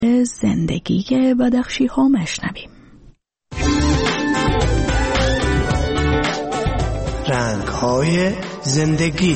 زندگی بدخشی ها مشنویم. رنگ های زندگی.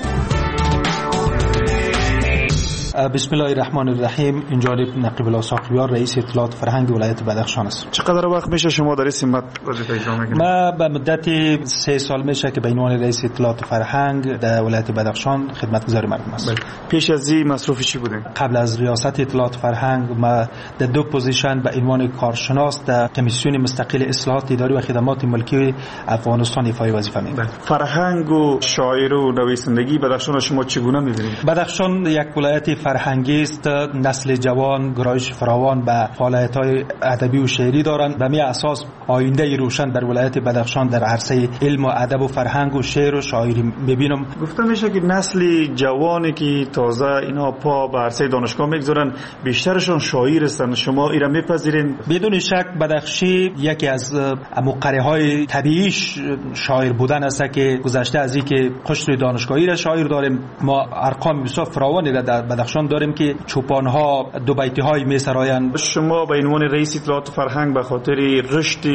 بسم الله الرحمن الرحیم. این جانب نقیب الله ساقیار، رئیس اطلاعات فرهنگ ولایت بدخشان است. چقدر وقت میشه شما در این سمت وظیفه اجرا میکنید؟ ما به مدت 3 سال میشه که به عنوان رئیس اطلاعات فرهنگ در ولایت بدخشان خدمتگزار مردم است. پیش از این مصروف چی بودین؟ قبل از ریاست اطلاعات فرهنگ ما در 2 پوزیشن به عنوان کارشناس در کمیسیون مستقل اصلاحات اداری و خدمات ملکی افغانستان ایفای وظیفه میکنم. فرهنگ و شاعر و نویسندگی بدخشان شما چگونه می‌بینید؟ بدخشان یک ولایت فرهنگی است. نسل جوان گرایش فراوان به فعالیت‌های ادبی و شعری دارند. به می اساس آینده روشن در ولایت بدخشان در عرصه علم و ادب و فرهنگ و شعر و شاعری می‌بینم. گفته میشه که نسل جوانی که تازه اینا پا به عرصه دانشگاه میگذارن بیشترشون شاعر هستند. شما اینا میپذیرین؟ بدون شک بدخشی یکی از مقره‌های طبیعی شاعر بودن است که گذشته از اینکه قشر دانشگاهی را شاعر داریم، ما ارقام بسیار فراوانی را در بدخشان داریم که چوپان‌ها دو بیتی‌های می‌سرایند. شما به عنوان رئیس اطلاعات فرهنگ به خاطر رشد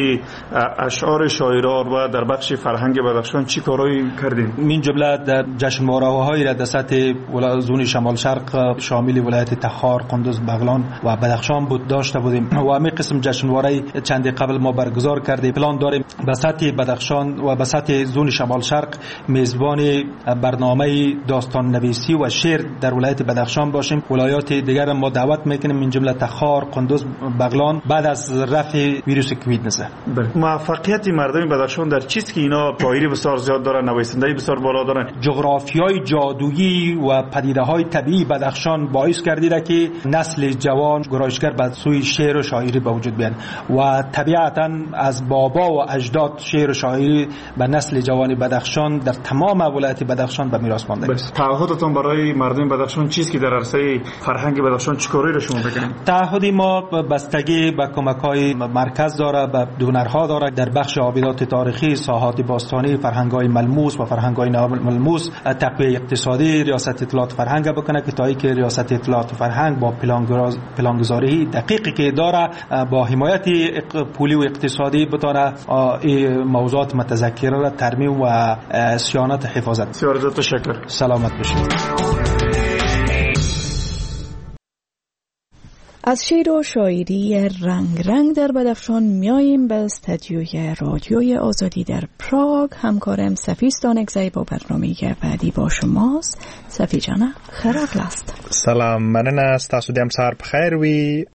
اشعار شاعران و در بخش فرهنگ بدخشان چی کارایی کردین؟ من جمله در جشنواره‌های را در سطح زون شمال شرق شامل ولایت تخار، قندوز، بغلان و بدخشان بود داشته بودیم و همین قسم جشنواره چند قبل ما برگزار کرده پلان داریم به سطح بدخشان و به سطح زون شمال شرق میزبان برنامه داستان نویسی و شعر در ولایت بدخشان باشیم. ولایات دیگر ما دعوت میکنیم من جمله تخار، قندوز، بغلان بعد از رفع ویروس کووید 19. موفقیت مردم بدخشان در چیست که اینا شاعری بسیار زیاد دارن، نویسندگی بسیار بالا دارن؟ جغرافیای جادویی و پدیده‌های طبیعی بدخشان باعث گردیده که نسل جوان گرایشگر به سوی شعر و شاعری به وجود بیان و طبیعتاً از بابا و اجداد شعر و شاعری به نسل جوان بدخشان در تمام ولایت بدخشان به میراث مانده است. تعهدتون برای مردم بدخشان چیست که در عرصه فرهنگ بدخشان چیکاری را شما بکنید؟ تعهد ما بستگی به کمک‌های مرکز داره، به دونرها داره. در بخش آبیات تاریخی، ساحات باستانی، فرهنگ‌های ملموس و فرهنگ‌های ناملموس تقویه اقتصادی ریاست اطلاعات فرهنگ بکنه که تا اینکه ریاست اطلاعات فرهنگ با پلانگذاری دقیقی که داره با حمایت پولی و اقتصادی بتونه این موضوعات متذکره را ترمیم و صیانت حفاظت. بسیار تشکر. سلامت باشید. از شعر و شاعری رنگ رنگ در بدخشان میاییم به استودیوی رادیوی آزادی در پراگ. همکارم صفی ستانکزی با برنامه بعدی با شماست. صفی جان خیر است. سلام، مننه. تاسو دې هم سهار په خیر وي.